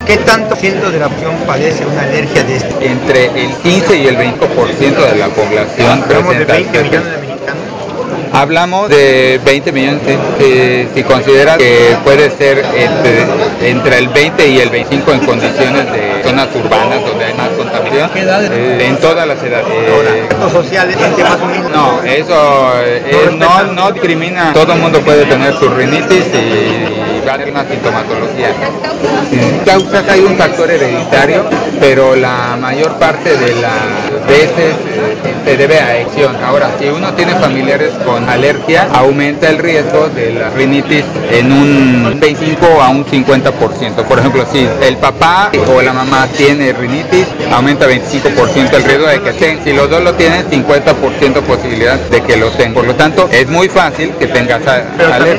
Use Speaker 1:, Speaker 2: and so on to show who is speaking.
Speaker 1: ¿Qué tanto ciento de la población padece una alergia de este?
Speaker 2: Entre el 15 y el 20% de la población
Speaker 1: Hablamos de
Speaker 2: presenta
Speaker 1: 20 millones de mexicanos.
Speaker 2: Hablamos de 20 millones, si considera que puede ser entre el 20 y el 25 en condiciones de zonas urbanas donde hay más contaminación, en todas las edades.
Speaker 1: Retos sociales, gente más humilde.
Speaker 2: No, eso no discrimina. Todo el mundo puede tener su rinitis y va a tener una sintomatología. Causas hay un factor hereditario, pero la mayor parte de las veces se debe a elección. Ahora, si uno tiene familiares con alergia, aumenta el riesgo de la rinitis en un 25 a un 50%. Por ejemplo, si el papá o la mamá tiene rinitis, aumenta 25% el riesgo de que tenga. Si los dos lo tienen, 50% posibilidad de que lo tengan. Por lo tanto, es muy fácil que tengas alergia.